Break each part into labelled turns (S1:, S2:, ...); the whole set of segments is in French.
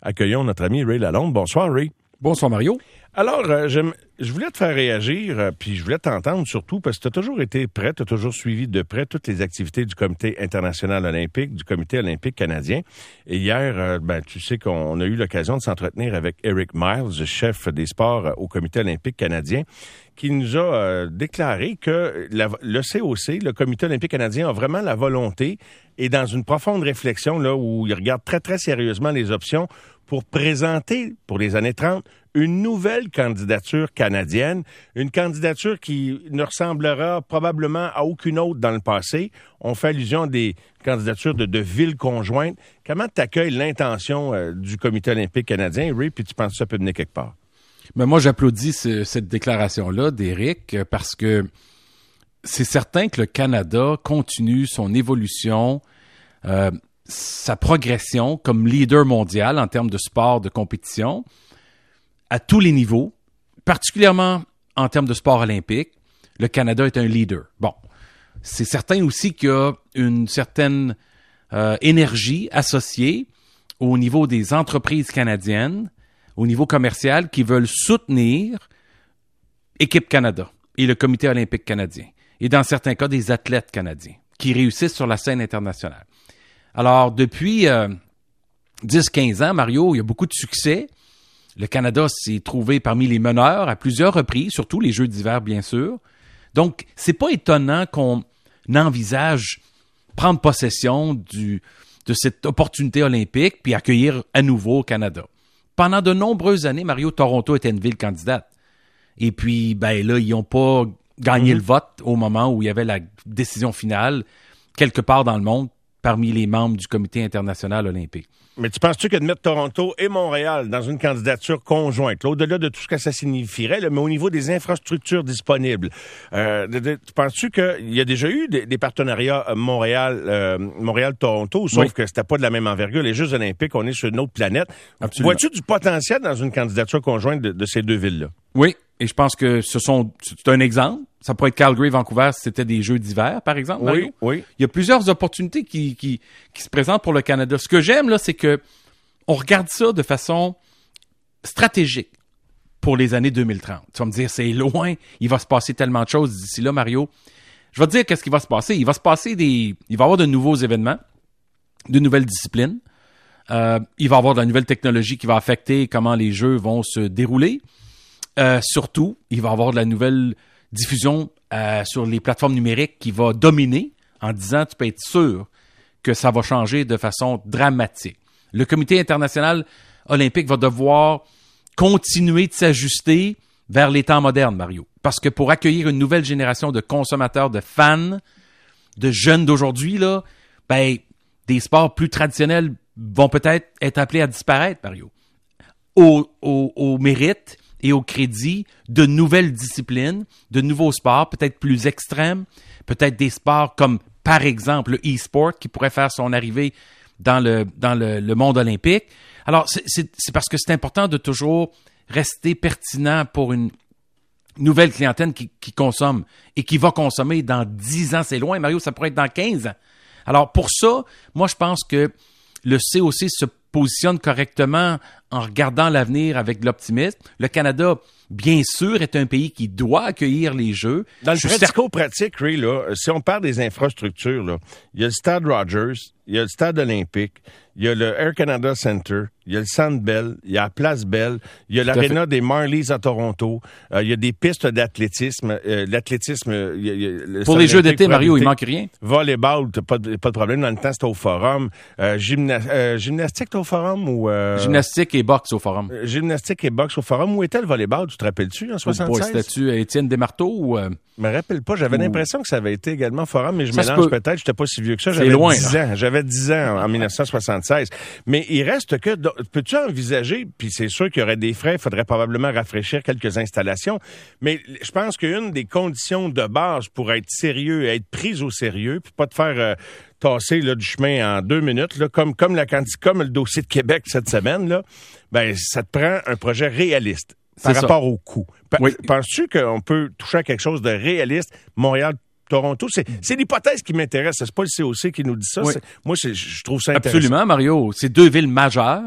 S1: Accueillons notre ami Ray Lalonde. Bonsoir, Ray.
S2: Bonsoir, Mario.
S1: Alors, je voulais te faire réagir, puis je voulais t'entendre surtout parce que tu as toujours été prêt, tu as toujours suivi de près toutes les activités du Comité international olympique, du Comité olympique canadien. Et hier, tu sais qu'on a eu l'occasion de s'entretenir avec Eric Miles, chef des sports au Comité olympique canadien, qui nous a déclaré que le COC, le Comité olympique canadien, a vraiment la volonté et dans une profonde réflexion là où il regarde très, très sérieusement les options pour présenter, pour les années 30, une nouvelle candidature canadienne, une candidature qui ne ressemblera probablement à aucune autre dans le passé. On fait allusion à des candidatures de villes conjointes. Comment tu accueilles l'intention du Comité olympique canadien, Ray, puis tu penses que ça peut venir quelque part?
S2: Mais moi, j'applaudis cette déclaration-là d'Éric parce que c'est certain que le Canada continue son évolution, sa progression comme leader mondial en termes de sport de compétition à tous les niveaux, particulièrement en termes de sport olympique. Le Canada est un leader. Bon, c'est certain aussi qu'il y a une certaine énergie associée au niveau des entreprises canadiennes, au niveau commercial, qui veulent soutenir Équipe Canada et le Comité olympique canadien. Et dans certains cas, des athlètes canadiens qui réussissent sur la scène internationale. Alors, depuis 10-15 ans, Mario, il y a beaucoup de succès. Le Canada s'est trouvé parmi les meneurs à plusieurs reprises, surtout les Jeux d'hiver, bien sûr. Donc, c'est pas étonnant qu'on envisage prendre possession de cette opportunité olympique puis accueillir à nouveau au Canada. Pendant de nombreuses années, Mario, Toronto était une ville candidate. Et puis, là, ils n'ont pas gagné le vote au moment où il y avait la décision finale, quelque part dans le monde, parmi les membres du Comité international olympique.
S1: Mais tu penses-tu que de mettre Toronto et Montréal dans une candidature conjointe, là, au-delà de tout ce que ça signifierait, là, mais au niveau des infrastructures disponibles, tu penses-tu qu'il y a déjà eu des partenariats Montréal-Toronto, sauf
S2: oui.
S1: que c'était pas de la même envergure, les Jeux olympiques, on est sur une autre planète.
S2: Absolument.
S1: Vois-tu du potentiel dans une candidature conjointe de ces deux villes-là?
S2: Oui, et je pense que c'est un exemple. Ça pourrait être Calgary, Vancouver, si c'était des Jeux d'hiver, par exemple. Mario.
S1: Oui.
S2: Il y a plusieurs opportunités qui se présentent pour le Canada. Ce que j'aime, là, c'est que on regarde ça de façon stratégique pour les années 2030. Tu vas me dire, c'est loin, il va se passer tellement de choses d'ici là, Mario. Je vais te dire qu'est-ce qui va se passer. Il va y avoir de nouveaux événements, de nouvelles disciplines. Il va y avoir de la nouvelle technologie qui va affecter comment les Jeux vont se dérouler. Surtout, il va y avoir de la nouvelle diffusion sur les plateformes numériques qui va dominer en disant, tu peux être sûr que ça va changer de façon dramatique. Le Comité international olympique va devoir continuer de s'ajuster vers les temps modernes, Mario. Parce que pour accueillir une nouvelle génération de consommateurs, de fans, de jeunes d'aujourd'hui, là, des sports plus traditionnels vont peut-être être appelés à disparaître, Mario. Au mérite et au crédit de nouvelles disciplines, de nouveaux sports, peut-être plus extrêmes, peut-être des sports comme, par exemple, le e-sport qui pourrait faire son arrivée dans le monde olympique. Alors, c'est parce que c'est important de toujours rester pertinent pour une nouvelle clientèle qui consomme et qui va consommer dans 10 ans. C'est loin, Mario, ça pourrait être dans 15 ans. Alors, pour ça, moi, je pense que le COC se positionne correctement en regardant l'avenir avec de l'optimisme. Le Canada, bien sûr, est un pays qui doit accueillir les Jeux.
S1: Dans le pratico-pratique, Ray, là, si on parle des infrastructures, là, il y a le Stade Rogers, il y a le Stade olympique, il y a le Air Canada Center, il y a le Centre Bell, il y a la Place Bell, il y a l'Arena des Marlies à Toronto, il y a des pistes d'athlétisme,
S2: pour les Jeux d'été, Mario, il manque rien.
S1: Volleyball, pas de problème. Dans le temps, c'était au Forum. Gymnastique, c'était au Forum ou...
S2: Gymnastique et boxe au Forum.
S1: Gymnastique et boxe au Forum. Où était le volleyball? Tu te rappelles-tu, en 76?
S2: C'était-tu Étienne Desmarteaux ou...
S1: Je me rappelle pas. J'avais l'impression que ça avait été également Forum, mais je mélange peut-être. J'étais pas si vieux que ça. J'avais 10 ans. J'avais 10 ans en 1976. Mais il reste que... Peux-tu envisager, puis c'est sûr qu'il y aurait des frais, il faudrait probablement rafraîchir quelques installations, mais je pense qu'une des conditions de base pour être sérieux, être pris au sérieux, puis pas te faire... tasser là, du chemin en 2 minutes, là, comme le dossier de Québec cette semaine, là, ça te prend un projet réaliste par rapport au coût. Oui. Penses-tu qu'on peut toucher à quelque chose de réaliste, Montréal, Toronto? C'est l'hypothèse qui m'intéresse. C'est pas le COC qui nous dit ça.
S2: Oui.
S1: Moi, je trouve ça intéressant.
S2: Absolument, Mario. C'est 2 villes majeures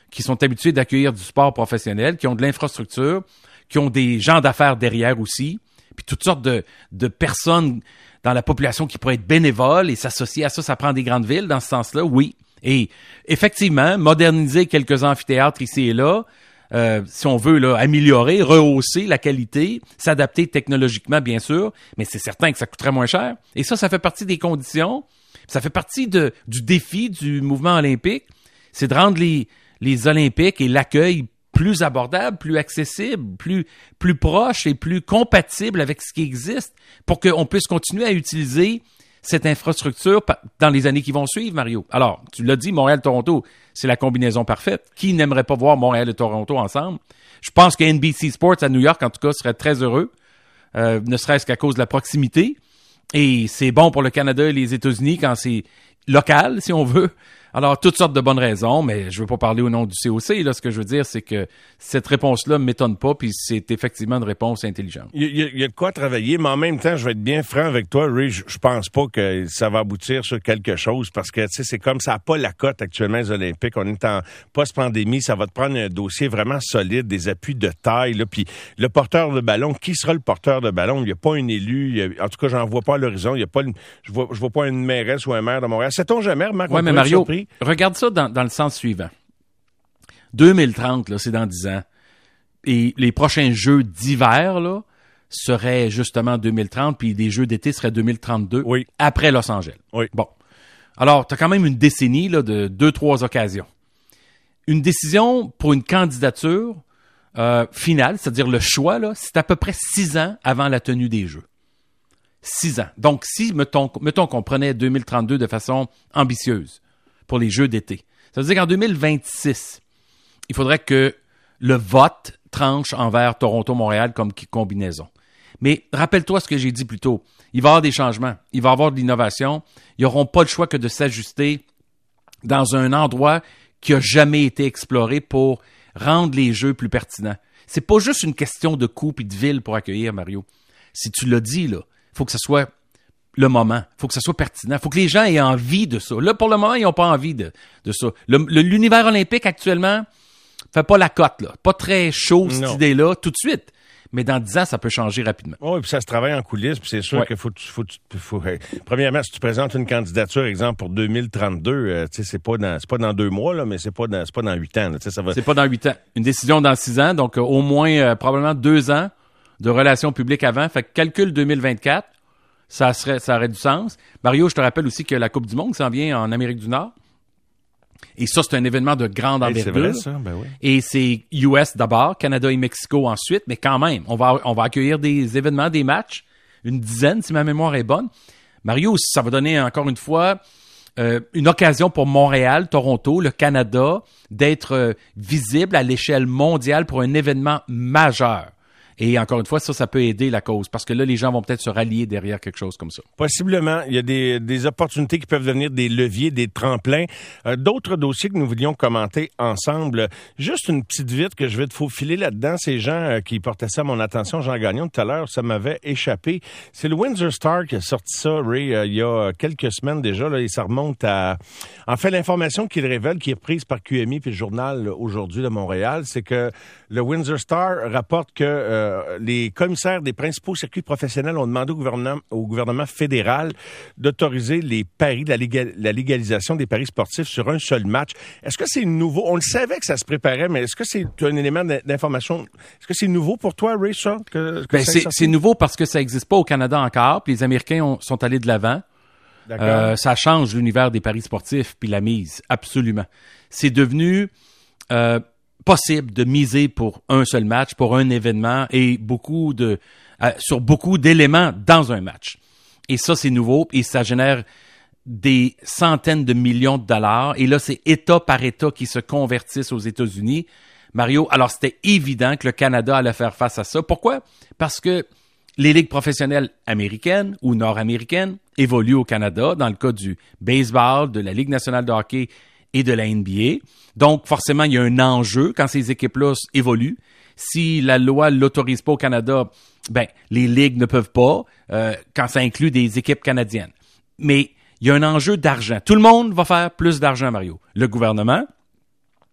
S2: qui sont habitués d'accueillir du sport professionnel, qui ont de l'infrastructure, qui ont des gens d'affaires derrière aussi, puis toutes sortes de personnes dans la population qui pourraient être bénévoles et s'associer à ça, ça prend des grandes villes dans ce sens-là, oui. Et effectivement, moderniser quelques amphithéâtres ici et là, si on veut là, améliorer, rehausser la qualité, s'adapter technologiquement, bien sûr, mais c'est certain que ça coûterait moins cher. Et ça fait partie des conditions, ça fait partie du défi du mouvement olympique, c'est de rendre les Olympiques et l'accueil plus abordable, plus accessible, plus proche et plus compatible avec ce qui existe pour qu'on puisse continuer à utiliser cette infrastructure dans les années qui vont suivre, Mario. Alors, tu l'as dit, Montréal-Toronto, c'est la combinaison parfaite. Qui n'aimerait pas voir Montréal et Toronto ensemble? Je pense que NBC Sports à New York, en tout cas, serait très heureux, ne serait-ce qu'à cause de la proximité. Et c'est bon pour le Canada et les États-Unis quand c'est local, si on veut. Alors, toutes sortes de bonnes raisons, mais je veux pas parler au nom du COC. Là, ce que je veux dire, c'est que cette réponse-là ne m'étonne pas, puis c'est effectivement une réponse intelligente.
S1: Il y a de quoi travailler, mais en même temps, je vais être bien franc avec toi, Ray, je pense pas que ça va aboutir sur quelque chose, parce que, tu sais, c'est comme ça n'a pas la cote actuellement, les Olympiques. On est en post-pandémie, ça va te prendre un dossier vraiment solide, des appuis de taille, là, puis le porteur de ballon, qui sera le porteur de ballon? Il n'y a pas un élu, en tout cas, j'en vois pas à l'horizon, il y a pas je vois pas une mairesse ou un maire de Montréal. Sait-on jamais, Marc?
S2: Ouais, mais Mario, regarde ça dans le sens suivant. 2030, là, c'est dans 10 ans. Et les prochains jeux d'hiver, là, seraient justement 2030, puis les jeux d'été seraient 2032,
S1: oui,
S2: après Los Angeles.
S1: Oui.
S2: Bon. Alors, tu as quand même une décennie là, de 2-3 occasions. Une décision pour une candidature finale, c'est-à-dire le choix, là, c'est à peu près 6 ans avant la tenue des Jeux. 6 ans. Donc, si, mettons qu'on prenait 2032 de façon ambitieuse pour les Jeux d'été, ça veut dire qu'en 2026, il faudrait que le vote tranche envers Toronto-Montréal comme combinaison. Mais rappelle-toi ce que j'ai dit plus tôt. Il va y avoir des changements. Il va y avoir de l'innovation. Ils n'auront pas le choix que de s'ajuster dans un endroit qui n'a jamais été exploré pour rendre les jeux plus pertinents. C'est pas juste une question de coût et de ville pour accueillir, Mario. Si tu l'as dit, là, il faut que ce soit le moment. Il faut que ça soit pertinent. Il faut que les gens aient envie de ça. Là, pour le moment, ils n'ont pas envie de ça. L'univers olympique, actuellement, fait pas la cote, là. Pas très chaud, cette idée-là, tout de suite. Mais dans 10 ans, ça peut changer rapidement.
S1: Oui, puis ça se travaille en coulisses, puis c'est sûr qu'il faut premièrement, si tu présentes une candidature, exemple, pour 2032, tu sais, c'est pas dans 2 mois, là, mais c'est pas dans 8 ans, là, tu sais, ça va...
S2: C'est pas dans 8 ans. Une décision dans 6 ans, donc au moins, probablement 2 ans de relations publiques avant. Fait que calcul 2024, ça aurait du sens. Mario, je te rappelle aussi que la Coupe du Monde s'en vient en Amérique du Nord. Et ça, c'est un événement de grande envergure.
S1: C'est vrai, ça, ben oui.
S2: Et c'est US d'abord, Canada et Mexico ensuite, mais quand même, on va accueillir des événements, des matchs, une dizaine, si ma mémoire est bonne. Mario, ça va donner encore une fois une occasion pour Montréal, Toronto, le Canada, d'être visible à l'échelle mondiale pour un événement majeur. Et encore une fois, ça peut aider la cause, parce que là, les gens vont peut-être se rallier derrière quelque chose comme ça. Possiblement.
S1: Il y a des opportunités qui peuvent devenir des leviers, des tremplins. D'autres dossiers que nous voulions commenter ensemble. Juste une petite vite que je vais te faufiler là-dedans. Ces gens qui portaient ça à mon attention, Jean Gagnon, tout à l'heure, ça m'avait échappé. C'est le Windsor Star qui a sorti ça, Ray, il y a quelques semaines déjà, là, et ça remonte à... En fait, l'information qu'il révèle, qui est prise par QMI puis le journal Aujourd'hui de Montréal, c'est que le Windsor Star rapporte que les commissaires des principaux circuits professionnels ont demandé au gouvernement fédéral d'autoriser les paris, la légalisation des paris sportifs sur un seul match. Est-ce que c'est nouveau? On le savait que ça se préparait, mais est-ce que c'est un élément d'information? Est-ce que c'est nouveau pour toi, Ray, ça?
S2: C'est nouveau parce que ça n'existe pas au Canada encore, puis les Américains sont allés de l'avant. Ça change l'univers des paris sportifs puis la mise, absolument. C'est devenu... possible de miser pour un seul match, pour un événement et sur beaucoup d'éléments dans un match. Et ça, c'est nouveau et ça génère des centaines de millions de dollars. Et là, c'est État par État qui se convertissent aux États-Unis. Mario, alors c'était évident que le Canada allait faire face à ça. Pourquoi? Parce que les ligues professionnelles américaines ou nord-américaines évoluent au Canada, dans le cas du baseball, de la Ligue nationale de hockey et de la NBA. Donc, forcément, il y a un enjeu quand ces équipes-là évoluent. Si la loi ne l'autorise pas au Canada, les ligues ne peuvent pas, quand ça inclut des équipes canadiennes. Mais il y a un enjeu d'argent. Tout le monde va faire plus d'argent, Mario. Le gouvernement,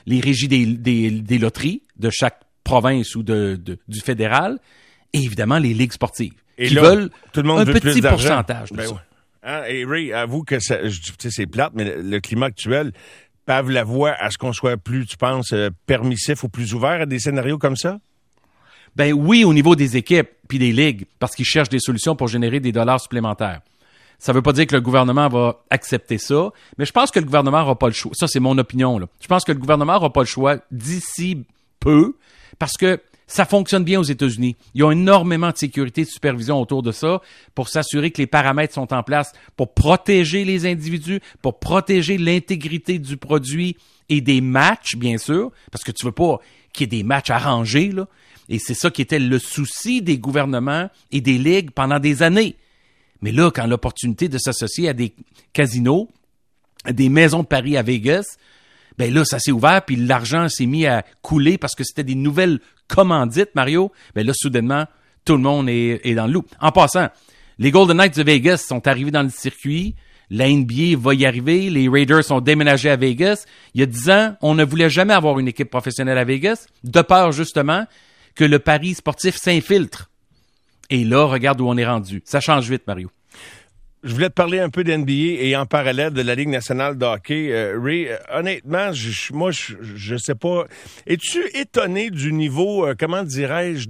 S2: les régies des loteries de chaque province ou du fédéral, et évidemment les ligues sportives, qui veulent
S1: tout le monde
S2: un
S1: veut
S2: petit
S1: plus d'argent.
S2: pourcentage de
S1: Ben
S2: ça.
S1: ouais. Hein, et Ray, avoue que c'est plate, mais le climat actuel pave la voie à ce qu'on soit plus, tu penses, permissif ou plus ouvert à des scénarios comme ça?
S2: Ben oui, au niveau des équipes puis des ligues, parce qu'ils cherchent des solutions pour générer des dollars supplémentaires. Ça veut pas dire que le gouvernement va accepter ça, mais je pense que le gouvernement n'aura pas le choix. Ça, c'est mon opinion, là. Je pense que le gouvernement n'aura pas le choix d'ici peu, parce que ça fonctionne bien aux États-Unis. Ils ont énormément de sécurité et de supervision autour de ça pour s'assurer que les paramètres sont en place pour protéger les individus, pour protéger l'intégrité du produit et des matchs, bien sûr, parce que tu veux pas qu'il y ait des matchs arrangés, là. Et c'est ça qui était le souci des gouvernements et des ligues pendant des années. Mais là, quand l'opportunité de s'associer à des casinos, à des maisons de paris à Vegas, ben là, ça s'est ouvert, puis l'argent s'est mis à couler parce que c'était des nouvelles commandites, Mario. Ben là, soudainement, tout le monde est dans le loup. En passant, les Golden Knights de Vegas sont arrivés dans le circuit. La NBA va y arriver. Les Raiders sont déménagés à Vegas. Il y a 10 ans, on ne voulait jamais avoir une équipe professionnelle à Vegas, de peur, justement, que le pari sportif s'infiltre. Et là, regarde où on est rendu. Ça change vite, Mario.
S1: Je voulais te parler un peu d'NBA et en parallèle de la Ligue nationale de hockey. Ray, honnêtement, moi, je sais pas. Es-tu étonné du niveau, comment dirais-je,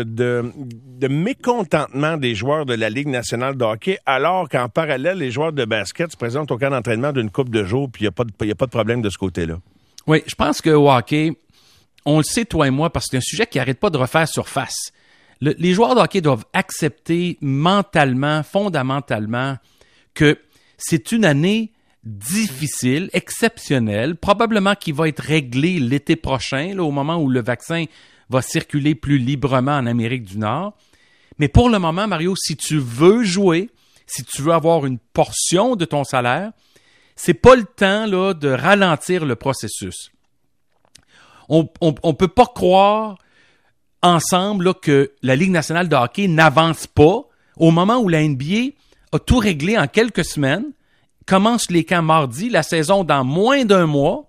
S1: de mécontentement des joueurs de la Ligue nationale de hockey, alors qu'en parallèle, les joueurs de basket se présentent au camp d'entraînement d'une couple de jours, puis il n'y a pas de problème de ce côté-là? Oui,
S2: je pense que au hockey, on le sait, toi et moi, parce que c'est un sujet qui n'arrête pas de refaire surface. Les joueurs de hockey doivent accepter mentalement, fondamentalement, que c'est une année difficile, exceptionnelle, probablement qui va être réglée l'été prochain, là, au moment où le vaccin va circuler plus librement en Amérique du Nord. Mais pour le moment, Mario, si tu veux jouer, si tu veux avoir une portion de ton salaire, c'est pas le temps là, de ralentir le processus. On peut pas croire ensemble là, que la Ligue nationale de hockey n'avance pas au moment où la NBA a tout réglé en quelques semaines, commence les camps mardi, la saison dans moins d'un mois,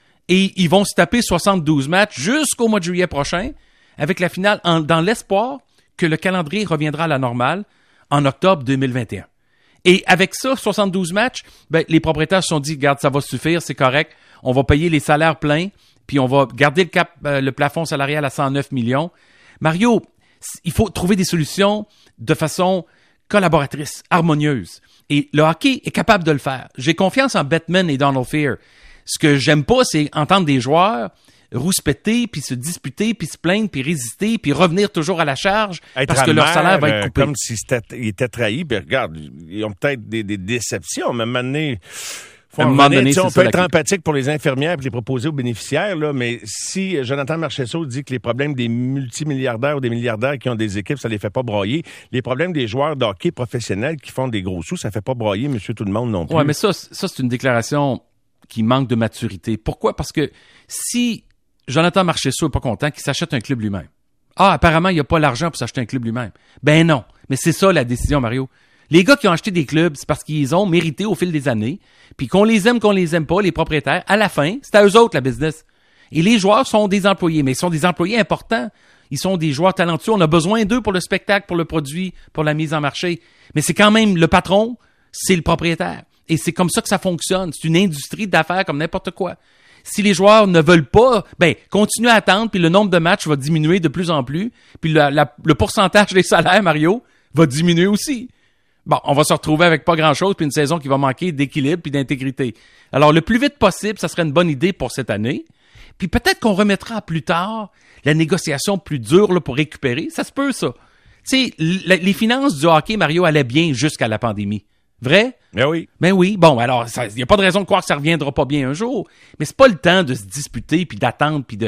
S2: et ils vont se taper 72 matchs jusqu'au mois de juillet prochain, avec la finale dans l'espoir que le calendrier reviendra à la normale en octobre 2021. Et avec ça, 72 matchs, ben, les propriétaires se sont dit, regarde, ça va suffire, c'est correct, on va payer les salaires pleins, puis on va garder le plafond salarial à 109 millions. Mario, il faut trouver des solutions de façon collaboratrice, harmonieuse. Et le hockey est capable de le faire. J'ai confiance en Bettman et Donald Fehr. Ce que j'aime pas, c'est entendre des joueurs rouspéter, puis se disputer, puis se plaindre, puis résister, puis revenir toujours à la charge parce que leur salaire va être coupé.
S1: Comme s'ils étaient trahis. Puis regarde, ils ont peut-être des déceptions, mais maintenant... On peut être empathique pour les infirmières et les proposer aux bénéficiaires, là, mais si Jonathan Marchessault dit que les problèmes des multimilliardaires ou des milliardaires qui ont des équipes, ça les fait pas broyer, les problèmes des joueurs de hockey professionnels qui font des gros sous, ça fait pas broyer monsieur tout le monde non plus.
S2: Ouais, mais ça c'est une déclaration qui manque de maturité. Pourquoi? Parce que si Jonathan Marchessault est pas content, qu'il s'achète un club lui-même. Ah, apparemment, il n'y a pas l'argent pour s'acheter un club lui-même. Ben non. Mais c'est ça la décision, Mario. Les gars qui ont acheté des clubs, c'est parce qu'ils ont mérité au fil des années. Puis qu'on les aime pas, les propriétaires, à la fin, c'est à eux autres la business. Et les joueurs sont des employés, mais ils sont des employés importants. Ils sont des joueurs talentueux. On a besoin d'eux pour le spectacle, pour le produit, pour la mise en marché. Mais c'est quand même le patron, c'est le propriétaire. Et c'est comme ça que ça fonctionne. C'est une industrie d'affaires comme n'importe quoi. Si les joueurs ne veulent pas, ben continuez à attendre, puis le nombre de matchs va diminuer de plus en plus. Puis le pourcentage des salaires, Mario, va diminuer aussi. Bon, on va se retrouver avec pas grand-chose, puis une saison qui va manquer d'équilibre puis d'intégrité. Alors, le plus vite possible, ça serait une bonne idée pour cette année. Puis peut-être qu'on remettra plus tard la négociation plus dure là, pour récupérer. Ça se peut, ça. Tu sais, les finances du hockey, Mario, allaient bien jusqu'à la pandémie. Vrai?
S1: Ben oui.
S2: Ben oui. Bon, alors, il n'y a pas de raison de croire que ça reviendra pas bien un jour. Mais c'est pas le temps de se disputer, puis d'attendre, puis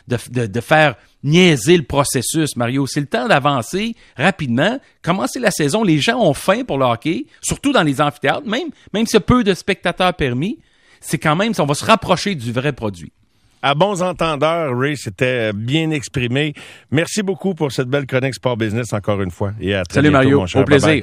S2: de faire niaiser le processus, Mario. C'est le temps d'avancer rapidement, commencer la saison. Les gens ont faim pour le hockey, surtout dans les amphithéâtres, même s'il y a peu de spectateurs permis. C'est quand même, on va se rapprocher du vrai produit.
S1: À bons entendeurs, Ray, c'était bien exprimé. Merci beaucoup pour cette belle chronique Sport Business encore une fois. Et à très bientôt,
S2: Mario,
S1: mon cher.
S2: au plaisir. Bye bye.